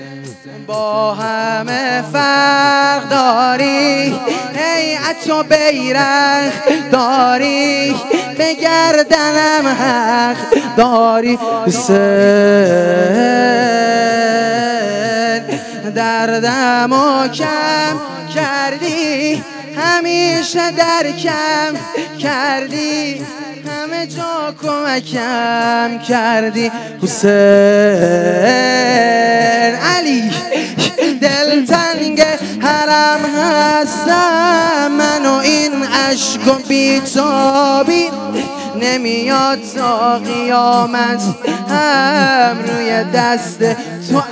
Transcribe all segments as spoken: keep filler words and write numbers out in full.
با همه فرق داری، هیئت و بیرق داری، به گردنم حق داری. حسین دردم و کم کردی، همیشه در کم کردی، همه جا کمکم کردی. حسین علی دلتنگ حرم هستم من و این عشق و بیتابی، نمیاد تا قیامت هم روی دست تو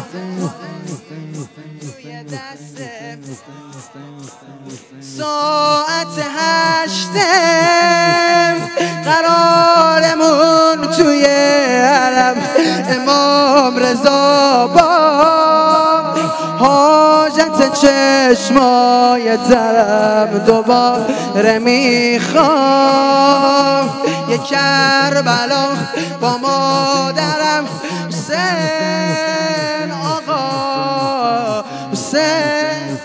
ساعت هشتم قرارمون توی حرم، امام رضا با حاجت چشمای ترم دوباره میخوام یک کربلا با مادرم. حسین آقا حسین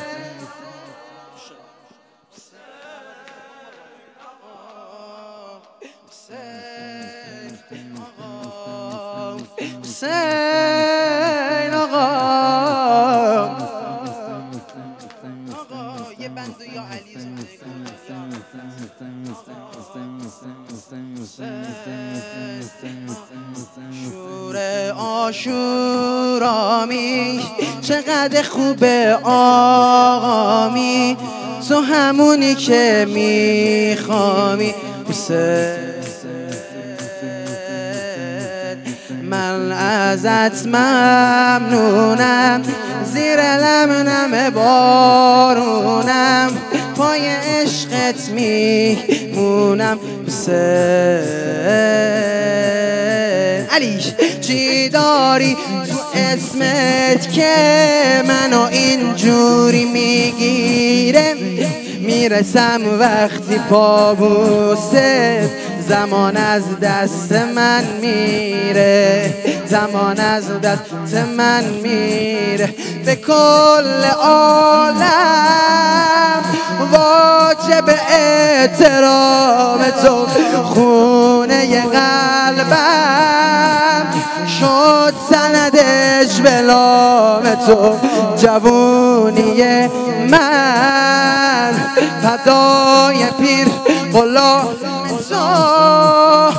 حسین آقا یه بند یا علی شور آشورامی چقدر خوبه آقامی، تو همونی که میخوامی. حسین من ازت ممنونم، زیر لمنم بارونم، پای عشقت میمونم. حسین علی چی داری تو اسمت که منو اینجوری میگیره، میرسم وقتی پا بوسه، زمان از دست من میره، زمان از دست من میره. به کل عالم واجب احترام تو، خونه قلبم شد سندش به نام تو، جوونی من فدای پیر غلام تو.